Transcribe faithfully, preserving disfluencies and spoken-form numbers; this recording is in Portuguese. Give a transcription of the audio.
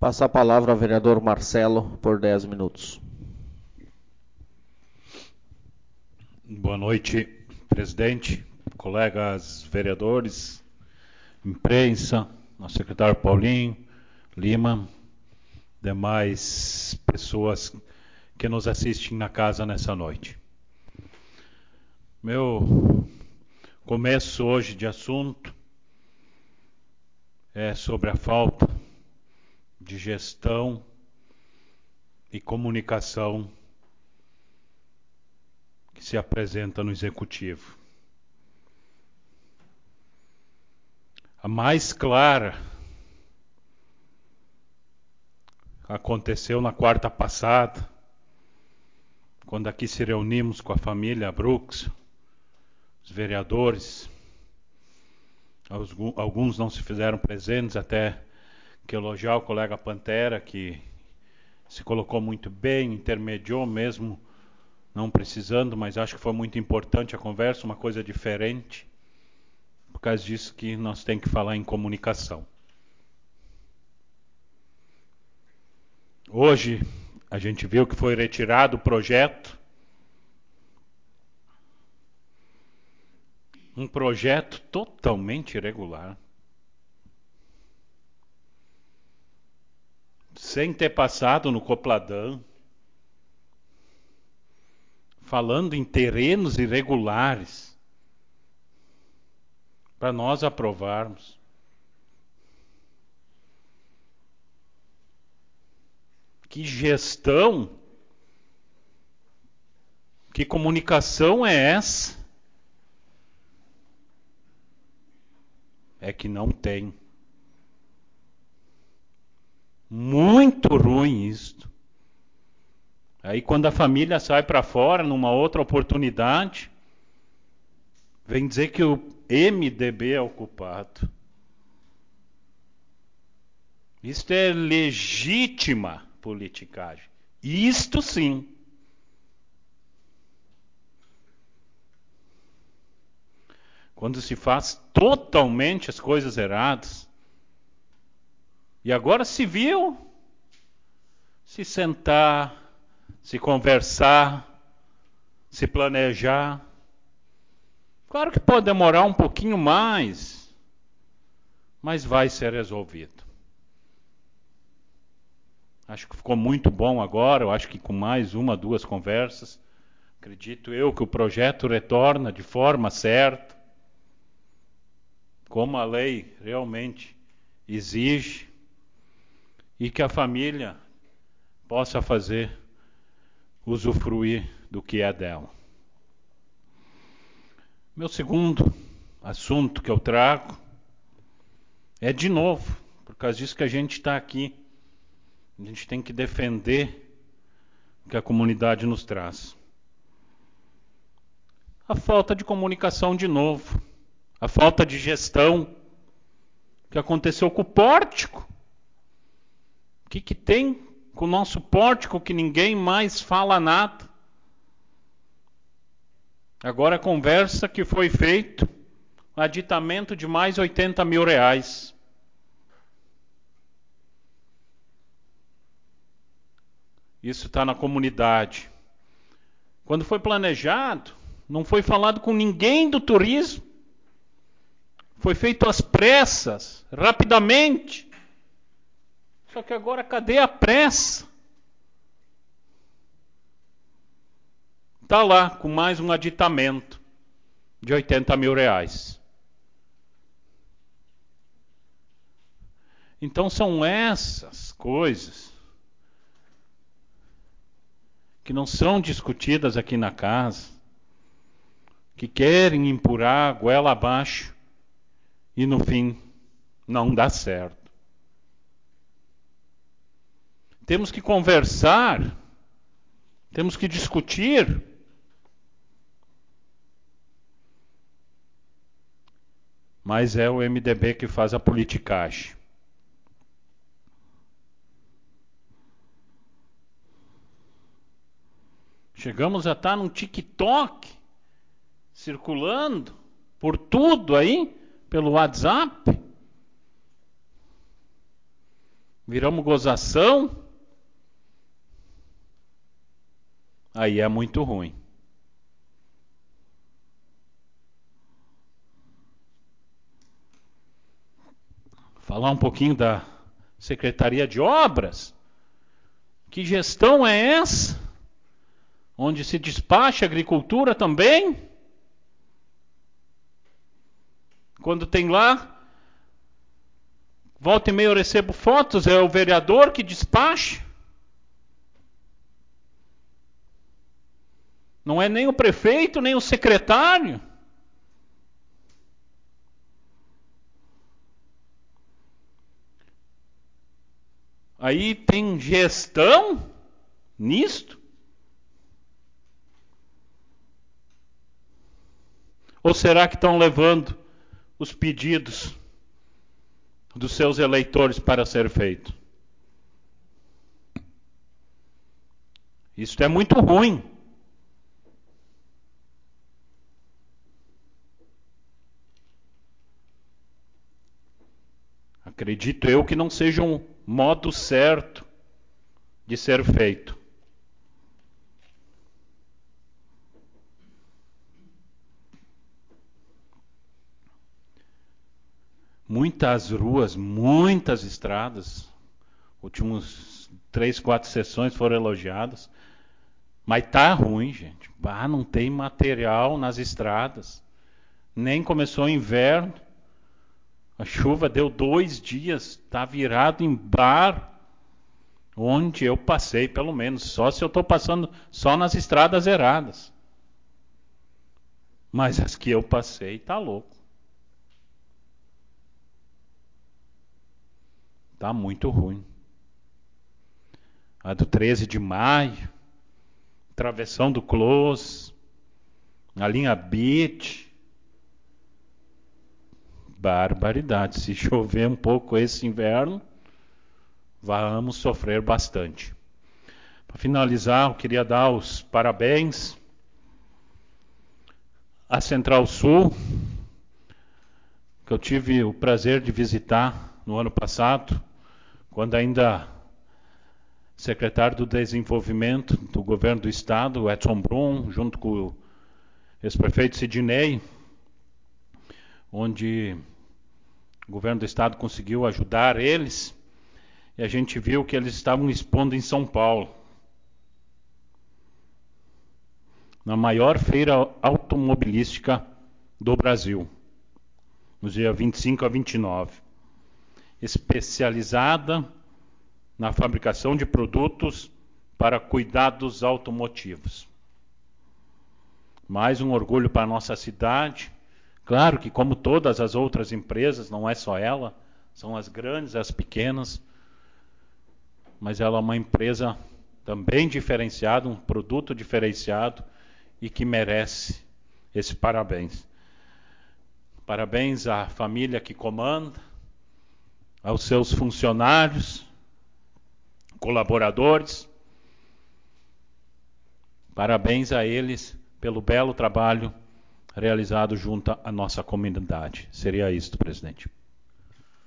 Passa a palavra ao vereador Marcelo por dez minutos. Boa noite, presidente, colegas vereadores, imprensa, nosso secretário Paulinho, Lima, demais pessoas que nos assistem na casa nessa noite. Meu começo hoje de assunto é sobre a falta de gestão e comunicação que se apresenta no Executivo. A mais clara aconteceu na quarta passada, quando aqui se reunimos com a família Brooks, os vereadores, alguns não se fizeram presentes, até que elogiar o colega Pantera, que se colocou muito bem, intermediou mesmo, não precisando, mas acho que foi muito importante a conversa, uma coisa diferente, por causa disso que nós temos que falar em comunicação. Hoje a gente viu que foi retirado o projeto, um projeto totalmente irregular, sem ter passado no Copladã, falando em terrenos irregulares, para nós aprovarmos. Que gestão, que comunicação é essa? É que não tem. Muito ruim isto. Aí quando a família sai para fora, numa outra oportunidade, vem dizer que o M D B é o culpado. Isto é legítima politicagem. Isto sim. Quando se faz totalmente as coisas erradas. E agora se viu se sentar, se conversar, se planejar. Claro que pode demorar um pouquinho mais, mas vai ser resolvido. Acho que ficou muito bom agora, eu acho que com mais uma, duas conversas, acredito eu que o projeto retorna de forma certa, como a lei realmente exige, e que a família possa fazer, usufruir do que é dela. Meu segundo assunto que eu trago é de novo, por causa disso que a gente está aqui. A gente tem que defender o que a comunidade nos traz. A falta de comunicação de novo, a falta de gestão que aconteceu com o pórtico. O que, que tem com o nosso pórtico que ninguém mais fala nada? Agora a conversa que foi feito, um aditamento de mais oitenta mil reais. Isso está na comunidade. Quando foi planejado, não foi falado com ninguém do turismo. Foi feito às pressas, rapidamente. Só que agora cadê a pressa? Está lá com mais um aditamento de oitenta mil reais. Então são essas coisas que não são discutidas aqui na casa, que querem empurrar a goela abaixo e no fim não dá certo. Temos que conversar, temos que discutir. Mas é o M D B que faz a politicagem. Chegamos a estar num TikTok, circulando por tudo aí, pelo WhatsApp. viramos gozação, aí é muito ruim. Falar um pouquinho da Secretaria de Obras. Que gestão é essa? Onde se despacha a agricultura também? Quando tem lá, volta e meia eu recebo fotos, é o vereador que despacha. Não é nem o prefeito, nem o secretário. Aí tem gestão nisto? Ou será que estão levando os pedidos dos seus eleitores para ser feito? Isso é muito ruim. Acredito eu que não seja um modo certo de ser feito. Muitas ruas, muitas estradas, últimos três, quatro sessões foram elogiadas, mas tá ruim, gente. Ah, não tem material nas estradas. Nem começou o inverno. A chuva deu dois dias, tá virado em bar. Onde eu passei, pelo menos, só se eu estou passando só nas estradas eradas. Mas as que eu passei, tá louco. Tá muito ruim. A do treze de maio, Travessão do Close, a linha Beach. Barbaridade. Se chover um pouco esse inverno, vamos sofrer bastante. Para finalizar, eu queria dar os parabéns à Central Sul, que eu tive o prazer de visitar no ano passado, quando ainda secretário do Desenvolvimento do Governo do Estado, o Edson Brum, junto com o ex-prefeito Sidney, onde o Governo do Estado conseguiu ajudar eles, e a gente viu que eles estavam expondo em São Paulo, na maior feira automobilística do Brasil, nos dias vinte e cinco a vinte e nove, especializada na fabricação de produtos para cuidados automotivos. Mais um orgulho para a nossa cidade. Claro que, como todas as outras empresas, não é só ela, são as grandes, as pequenas, mas ela é uma empresa também diferenciada, um produto diferenciado e que merece esse parabéns. Parabéns à família que comanda, aos seus funcionários, colaboradores. Parabéns a eles pelo belo trabalho realizado junto à nossa comunidade. Seria isto, presidente.